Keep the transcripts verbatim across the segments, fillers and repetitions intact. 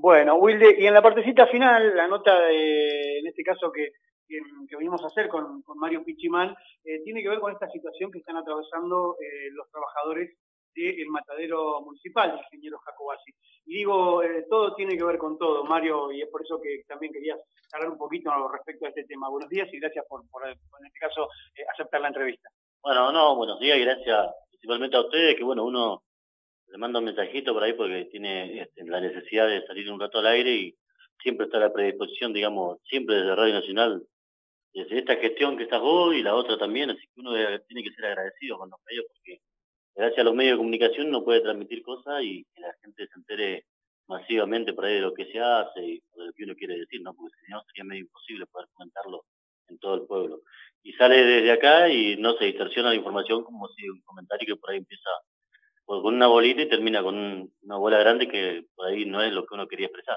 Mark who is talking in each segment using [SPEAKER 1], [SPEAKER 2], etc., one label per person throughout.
[SPEAKER 1] Bueno, Wilde, y en la partecita final, la nota de, en este caso que, que, que venimos a hacer con, con Mario Pichimán, eh, tiene que ver con esta situación que están atravesando eh, los trabajadores del matadero municipal, el ingeniero Jacobacci. Y digo, eh, todo tiene que ver con todo, Mario, y es por eso que también quería hablar un poquito respecto a este tema. Buenos días y gracias por, por en este caso, eh, aceptar la entrevista.
[SPEAKER 2] Bueno, no, buenos días y gracias principalmente a ustedes, que bueno, uno le manda un mensajito por ahí porque tiene este, la necesidad de salir un rato al aire y siempre está a la predisposición, digamos, siempre desde Radio Nacional, desde esta gestión que estás vos y la otra también, así que uno debe- tiene que ser agradecido con los medios porque gracias a los medios de comunicación uno puede transmitir cosas y que la gente se entere masivamente por ahí de lo que se hace y de lo que uno quiere decir, ¿no? Porque si no sería medio imposible poder comentarlo en todo el pueblo. Y sale desde acá y no se distorsiona la información como si un comentario que por ahí empieza pues, con una bolita y termina con un- una bola grande que por ahí no es lo que uno quería expresar.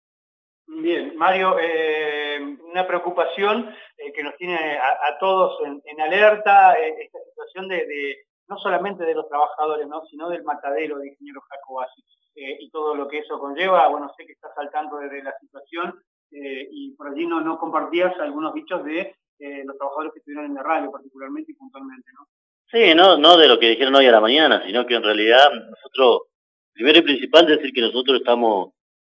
[SPEAKER 1] Bien, Mario, eh, una preocupación eh, que nos tiene a, a todos en, en alerta, eh, esta situación de, de, no solamente de los trabajadores, ¿no? Sino del matadero de ingeniero Jacobacci eh, y todo lo que eso conlleva. Bueno, sé que estás al tanto de, de la situación eh, y por allí no, no compartías algunos dichos de eh, los trabajadores que estuvieron en la radio, particularmente y puntualmente, ¿no?
[SPEAKER 2] Sí, no, no de lo que dijeron hoy a la mañana, sino que en realidad nosotros, primero y principal, decir que nosotros estamos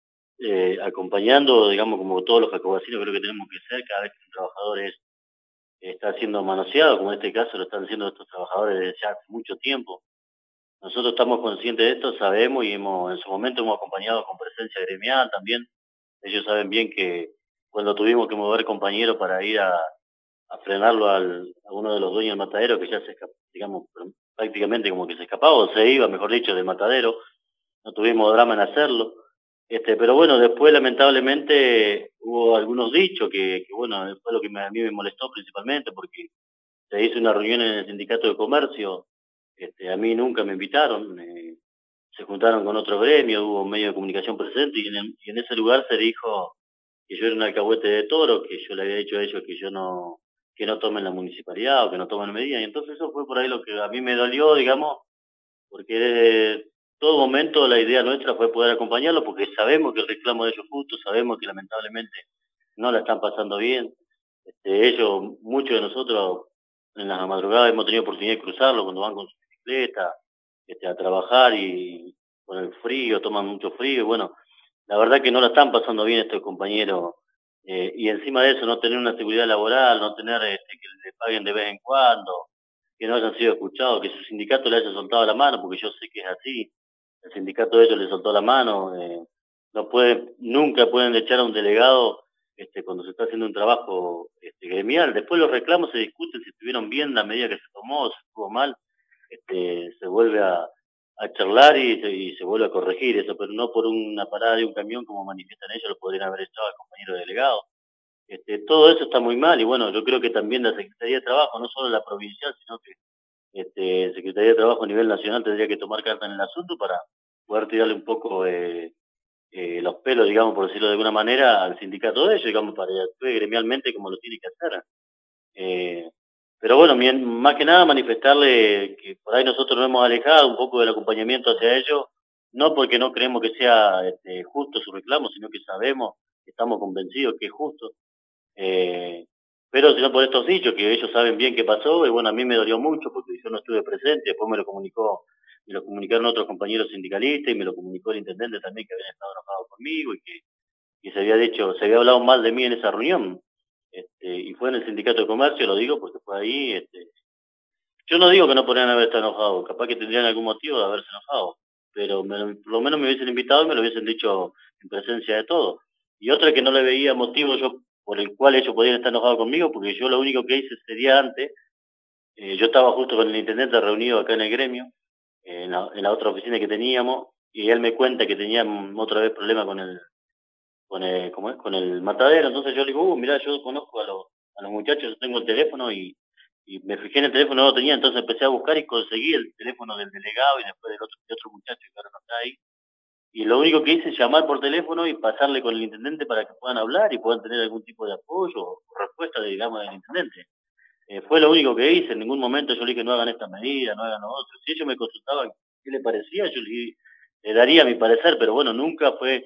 [SPEAKER 2] eh, acompañando, digamos, como todos los jacobacinos creo que tenemos que ser, cada vez que un trabajador es, está siendo manoseado, como en este caso lo están haciendo estos trabajadores desde ya hace mucho tiempo. Nosotros estamos conscientes de esto, sabemos y hemos, en su momento hemos acompañado con presencia gremial también. Ellos saben bien que cuando tuvimos que mover compañeros para ir a, a frenarlo al, a uno de los dueños del matadero, que ya se escapó, digamos, prácticamente como que se escapaba, o se iba, mejor dicho, del matadero, no tuvimos drama en hacerlo. Este, pero bueno, después lamentablemente hubo algunos dichos que, que bueno, fue lo que me, a mí me molestó principalmente, porque se hizo una reunión en el sindicato de comercio, este, a mí nunca me invitaron, eh, se juntaron con otro gremio, hubo un medio de comunicación presente y en, el, y en ese lugar se dijo que yo era un alcahuete de toro, que yo le había dicho a ellos que yo no, que no tomen la municipalidad o que no tomen medidas, y entonces eso fue por ahí lo que a mí me dolió, digamos, porque de todo momento la idea nuestra fue poder acompañarlo, porque sabemos que el reclamo de ellos es justo, sabemos que lamentablemente no la están pasando bien, este, ellos, muchos de nosotros en las madrugadas hemos tenido oportunidad de cruzarlo cuando van con su bicicleta, este, a trabajar y con el frío, toman mucho frío, y bueno, la verdad que no la están pasando bien estos compañeros, eh, y encima de eso no tener una seguridad laboral, no tener este, que le paguen de vez en cuando, que no hayan sido escuchados, que su sindicato le haya soltado la mano, porque yo sé que es así, el sindicato de ellos le soltó la mano, eh, no pueden, nunca pueden echar a un delegado este, cuando se está haciendo un trabajo este, gremial. Después los reclamos se discuten si estuvieron bien la medida que se tomó, si estuvo mal, este, se vuelve a, a charlar y se, y se vuelve a corregir eso, pero no por una parada de un camión como manifiestan ellos, lo podrían haber echado al compañero delegado. Este, todo eso está muy mal y bueno, yo creo que también la Secretaría de Trabajo, no solo la provincial, sino que este, Secretaría de Trabajo a nivel nacional tendría que tomar carta en el asunto para poder tirarle un poco eh, eh, los pelos, digamos, por decirlo de alguna manera, al sindicato de ellos, digamos, para que actúe gremialmente como lo tiene que hacer. Eh, pero bueno, más que nada manifestarle que por ahí nosotros nos hemos alejado un poco del acompañamiento hacia ellos, no porque no creemos que sea este, justo su reclamo, sino que sabemos, estamos convencidos que es justo. Eh, pero sino por estos dichos, que ellos saben bien qué pasó, y bueno, a mí me dolió mucho porque yo no estuve presente, después me lo comunicó, me lo comunicaron otros compañeros sindicalistas y me lo comunicó el intendente también que habían estado enojados conmigo y que y se había dicho, se había hablado mal de mí en esa reunión, este, y fue en el sindicato de comercio, lo digo porque fue ahí, este, yo no digo que no podrían haber estado enojados, capaz que tendrían algún motivo de haberse enojado, pero me, por lo menos me hubiesen invitado y me lo hubiesen dicho en presencia de todos. Y otra que no le veía motivo yo por el cual ellos podían estar enojados conmigo, porque yo lo único que hice ese día antes, eh, yo estaba justo con el intendente reunido acá en el gremio, eh, en, la, en la otra oficina que teníamos, y él me cuenta que tenían otra vez problema con el con el, ¿cómo es? Con el matadero, entonces yo le digo, uh, mirá, yo conozco a los, a los muchachos, yo tengo el teléfono y, y me fijé en el teléfono, no lo tenía, entonces empecé a buscar y conseguí el teléfono del delegado y después del otro, de otro muchacho que ahora no está ahí. Y lo único que hice es llamar por teléfono y pasarle con el intendente para que puedan hablar y puedan tener algún tipo de apoyo o respuesta, digamos, del intendente. Eh, fue lo único que hice, en ningún momento yo le dije no hagan esta medida, no hagan lo otro. Si ellos me consultaban qué le parecía, yo le, le daría mi parecer, pero bueno, nunca fue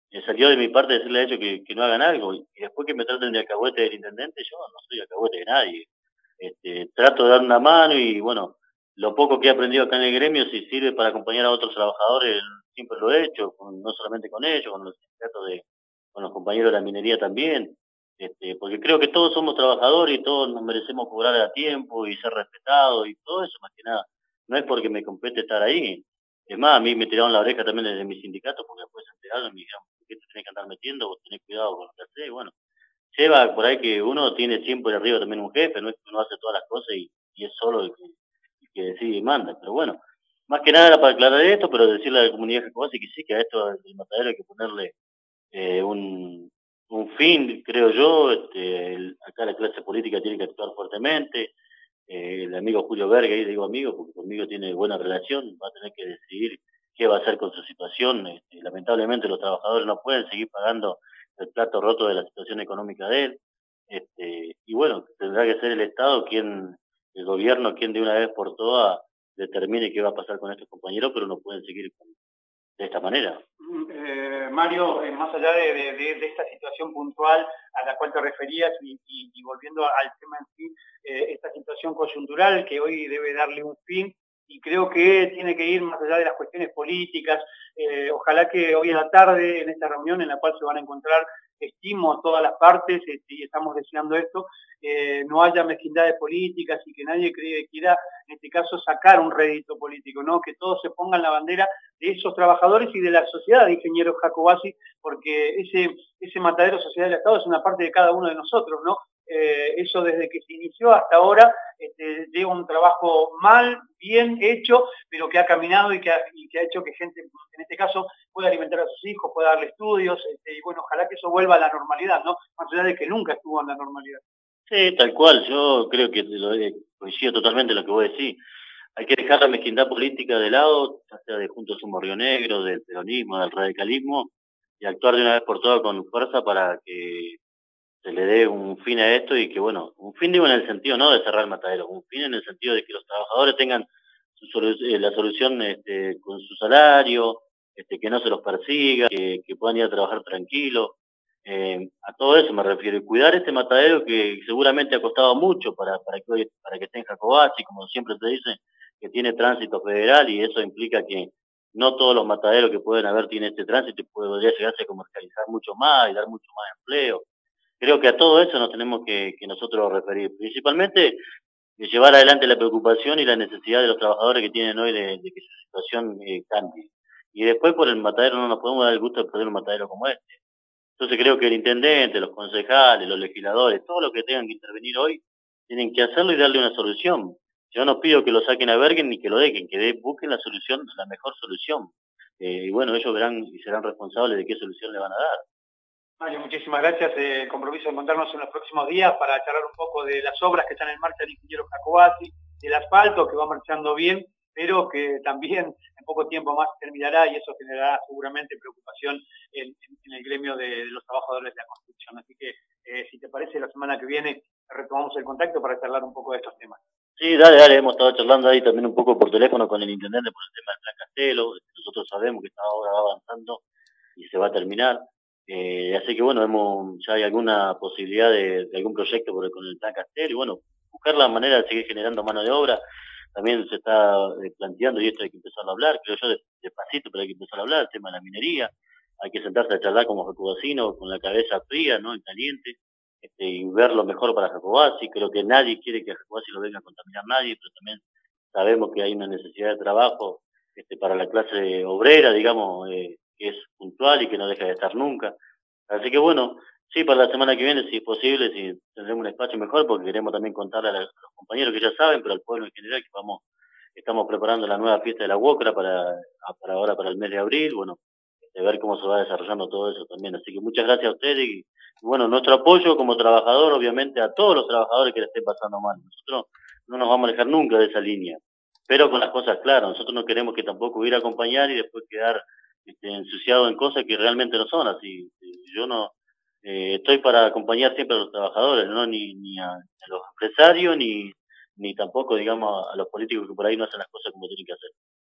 [SPEAKER 2] eh, salió de mi parte decirle a ellos que, que no hagan algo, y después que me traten de alcahuete del intendente, yo no soy alcahuete de nadie. Este, trato de dar una mano y bueno, lo poco que he aprendido acá en el gremio, si sirve para acompañar a otros trabajadores, siempre lo he hecho, con- no solamente con ellos, con los sindicatos de, con los compañeros de la minería también, este, porque creo que todos somos trabajadores y todos nos merecemos cobrar a tiempo y ser respetados y todo eso más que nada. No es porque me compete estar ahí. Es más, a mí me tiraron la oreja también desde mi sindicato porque después se enteraron y me dijeron, ¿por qué te tenés que andar metiendo? Vos tenés cuidado con lo que hacés. Bueno, lleva por ahí que uno tiene siempre arriba también un jefe, no es que uno hace todas las cosas y, y es solo el que, el que decide y manda. Pero bueno, más que nada era para aclarar esto, pero decirle a la comunidad jacobense que sí, que a esto del matadero hay que ponerle eh, un, un fin, creo yo. Este, el- acá la clase política tiene que actuar fuertemente. Eh, el amigo Julio Verga, y digo amigo porque conmigo tiene buena relación, va a tener que decidir qué va a hacer con su situación. Este, lamentablemente los trabajadores no pueden seguir pagando el plato roto de la situación económica de él. Este, y bueno, tendrá que ser el Estado quien, el gobierno, quien de una vez por todas determine qué va a pasar con estos compañeros, pero no pueden seguir con- de esta manera.
[SPEAKER 1] Mm, Eh, Mario, eh, más allá de, de- de- de esta situación puntual a la cual te referías y, y- y volviendo al tema en sí, eh, esta situación coyuntural que hoy debe darle un fin y creo que tiene que ir más allá de las cuestiones políticas. Eh, ojalá que hoy a la tarde, en esta reunión en la cual se van a encontrar, estimo, todas las partes, este, y estamos deseando esto, eh, no haya mezquindades políticas y que nadie cree, quiera, en este caso, sacar un rédito político, ¿no? Que todos se pongan la bandera de esos trabajadores y de la sociedad de ingenieros Jacobasi, porque ese, ese matadero social del Estado es una parte de cada uno de nosotros, ¿no? Eh, eso desde que se inició hasta ahora este, lleva un trabajo mal, bien hecho, pero que ha caminado y que ha, y que ha hecho que gente, en este caso, pueda alimentar a sus hijos, pueda darle estudios, este, y bueno, ojalá que eso vuelva a la normalidad, ¿no? Más allá de que nunca estuvo en la normalidad.
[SPEAKER 2] Sí, tal cual, yo creo que lo, eh, coincido totalmente en lo que vos decís. Hay que dejar la mezquindad política de lado, ya sea de Juntos Somos Río Negro, del peronismo, del radicalismo, y actuar de una vez por todas con fuerza para que se le dé un fin a esto y que, bueno, un fin digo en el sentido no de cerrar el matadero, un fin en el sentido de que los trabajadores tengan su solu- eh, la solución este, con su salario, este, que no se los persiga, que, que puedan ir a trabajar tranquilos. Eh, a todo eso me refiero. Y cuidar este matadero que seguramente ha costado mucho para, para que hoy, para que esté en Jacobacci, como siempre se dice, que tiene tránsito federal y eso implica que no todos los mataderos que pueden haber tienen este tránsito y podría llegarse a comercializar mucho más y dar mucho más empleo. Creo que a todo eso nos tenemos que, que nosotros referir, principalmente de llevar adelante la preocupación y la necesidad de los trabajadores que tienen hoy de, de que su situación eh, cambie. Y después por el matadero no nos podemos dar el gusto de perder un matadero como este. Entonces creo que el intendente, los concejales, los legisladores, todos los que tengan que intervenir hoy, tienen que hacerlo y darle una solución. Yo no pido que lo saquen a Bergen ni que lo dejen, que de, busquen la solución, la mejor solución. Eh, y bueno, ellos verán y serán responsables de qué solución le van a dar.
[SPEAKER 1] Mario, muchísimas gracias. Eh, compromiso de encontrarnos en los próximos días para charlar un poco de las obras que están en marcha del ingeniero Jacobasi, del asfalto que va marchando bien, pero que también en poco tiempo más terminará y eso generará seguramente preocupación en, en, en el gremio de, de, los trabajadores de la construcción. Así que, eh, si te parece, la semana que viene retomamos el contacto para charlar un poco de estos temas.
[SPEAKER 2] Sí, dale, dale, hemos estado charlando ahí también un poco por teléfono con el intendente por el tema del Plan Castelo. Nosotros sabemos que esta obra va avanzando y se va a terminar. Eh, así que bueno, hemos, ya hay alguna posibilidad de, de algún proyecto por el, con el Plan Castelo y bueno, buscar la manera de seguir generando mano de obra. También se está eh, planteando, y esto hay que empezar a hablar, creo yo, despacito, pero hay que empezar a hablar, el tema de la minería. Hay que sentarse a charlar como jacobacino, con la cabeza fría, ¿no? En caliente, este, y ver lo mejor para Jacobacci. Creo que nadie quiere que a Jacobacci lo venga a contaminar nadie, pero también sabemos que hay una necesidad de trabajo este, para la clase obrera, digamos, eh, que es puntual y que no deja de estar nunca. Así que bueno, sí, para la semana que viene, si es posible, si tendremos un espacio mejor, porque queremos también contarle a, la, a los compañeros que ya saben, pero al pueblo en general, que vamos, estamos preparando la nueva fiesta de la UOCRA para, para ahora, para el mes de abril, bueno, de ver cómo se va desarrollando todo eso también. Así que muchas gracias a ustedes y, y bueno, nuestro apoyo como trabajador, obviamente, a todos los trabajadores que le estén pasando mal. Nosotros no nos vamos a alejar nunca de esa línea, pero con las cosas claras. Nosotros no queremos que tampoco ir a acompañar y después quedar este, ensuciado en cosas que realmente no son así. Yo no eh, estoy para acompañar siempre a los trabajadores, no ni, ni a, a los empresarios ni ni tampoco digamos a los políticos que por ahí no hacen las cosas como tienen que hacer.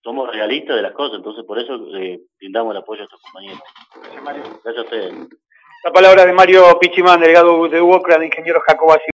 [SPEAKER 2] somos realistas de las cosas, entonces por eso eh, brindamos el apoyo a estos compañeros.
[SPEAKER 1] Gracias, Mario.
[SPEAKER 2] Gracias a ustedes.
[SPEAKER 1] La palabra de Mario Pichimán, delegado de UOCRA, de Ingenieros Jacobacci.